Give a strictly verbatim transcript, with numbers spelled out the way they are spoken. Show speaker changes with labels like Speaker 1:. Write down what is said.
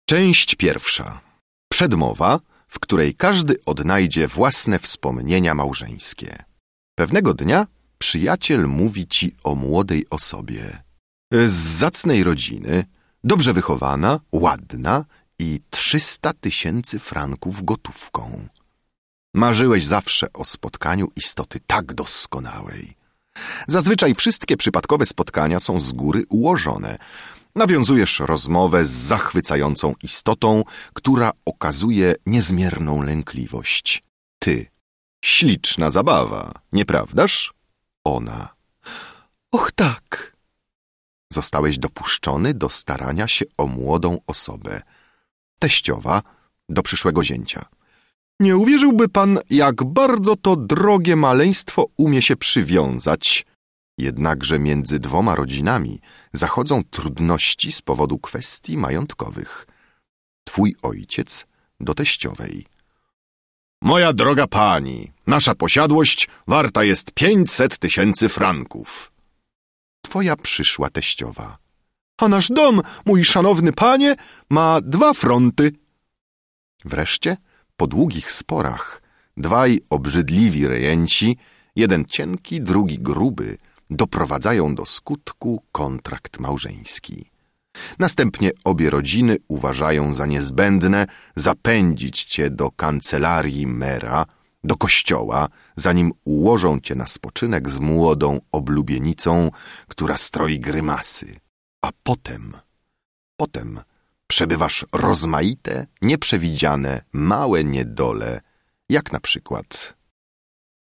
Speaker 1: Część pierwsza. Przedmowa, w której każdy odnajdzie własne wspomnienia małżeńskie. Pewnego dnia przyjaciel mówi ci o młodej osobie. Z zacnej rodziny, dobrze wychowana, ładna i trzysta tysięcy franków gotówką. Marzyłeś zawsze o spotkaniu istoty tak doskonałej. Zazwyczaj wszystkie przypadkowe spotkania są z góry ułożone. Nawiązujesz rozmowę z zachwycającą istotą, która okazuje niezmierną lękliwość. Ty. Śliczna zabawa, nieprawdaż? Ona. Och tak. Zostałeś dopuszczony do starania się o młodą osobę. Teściowa do przyszłego zięcia. Nie uwierzyłby pan, jak bardzo to drogie maleństwo umie się przywiązać. Jednakże między dwoma rodzinami zachodzą trudności z powodu kwestii majątkowych. Twój ojciec do teściowej. Moja droga pani, nasza posiadłość warta jest pięćset tysięcy franków. Twoja przyszła teściowa. A nasz dom, mój szanowny panie, ma dwa fronty. Wreszcie, po długich sporach, dwaj obrzydliwi rejenci, jeden cienki, drugi gruby, doprowadzają do skutku kontrakt małżeński. Następnie obie rodziny uważają za niezbędne zapędzić cię do kancelarii mera, do kościoła, zanim ułożą cię na spoczynek z młodą oblubienicą, która stroi grymasy. A potem, potem przebywasz rozmaite, nieprzewidziane, małe niedole, jak na przykład